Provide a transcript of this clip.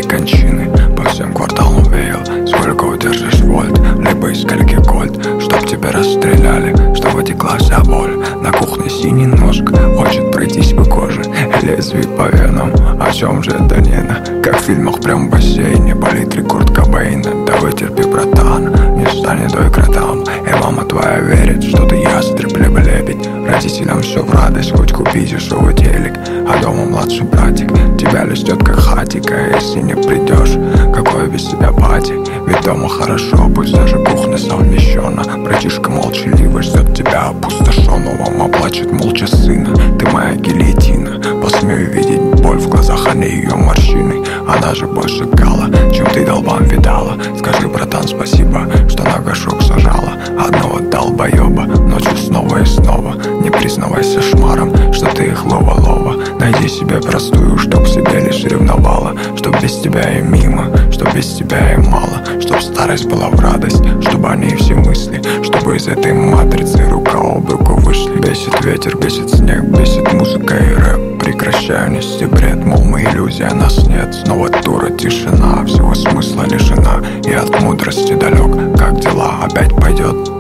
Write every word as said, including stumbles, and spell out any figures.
опять кончины. По всем кварталам веял, сколько удержишь вольт, либо из кальки кольт, чтоб тебя расстреляли, чтобы текла вся боль. На кухне синий ножик, хочет пройтись по коже, лезвие по венам. О чем же это Нина? Как в фильмах прям в бассейне, болит рекорд Кобейна. Да вытерпи, братан, не станет той кротам. И мама твоя верит, что ты ястреб, либо лебедь. Родителям все в радость, хоть купи дешевый телек. А дома младший братик тебя листет как хатика. Если не придешь, какой без тебя пати? Ведь дома хорошо, пусть даже кухня совмещена. Братишка молчаливый ждет тебя опустошенного. Мама плачет молча сына, ты моя гильотина. Посмею видеть боль в глазах, а не ее морщины. Она же больше гала, чем ты долбам видала. Скажи, братан, спасибо, что на горшок сажала одного долбоеба ночью снова и снова. Не признавайся шмаром, что ты их лова-лова. Найди себе простую, чтоб к себе лишь ревновала. Чтоб без тебя и мимо, чтоб без тебя и мало. Чтоб старость была в радость, чтобы они все мысли. Чтобы из этой матрицы рука об руку вышли. Бесит ветер, бесит снег, бесит музыка и рэп. Прекращаю нести бред, мол, мы иллюзия, нас нет. Снова дура, тишина, всего смысла лишена. И от мудрости далек, как дела, опять пойдет